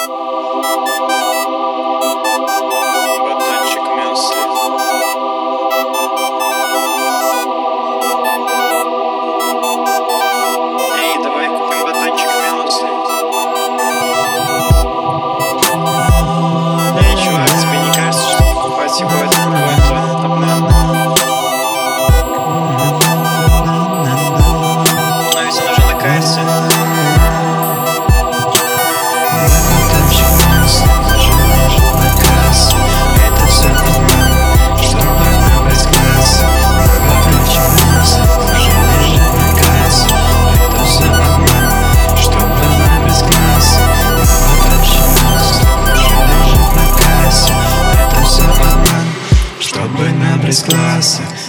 Батончик мюсли. Эй, давай купим батончик мюсли. Эй, чувак, тебе не кажется, что покупать его это какой-то обман? Но ведь нужно на кассе. Батончик мюсли уже лежит на кассе. Это все обман, чтобы набрать кассы. Батончик мюсли уже лежит на кассе. Это все обман, чтобы набрать кассы. Батончик мюсли уже лежит на кассе. Это все обман, чтобы набрать классы.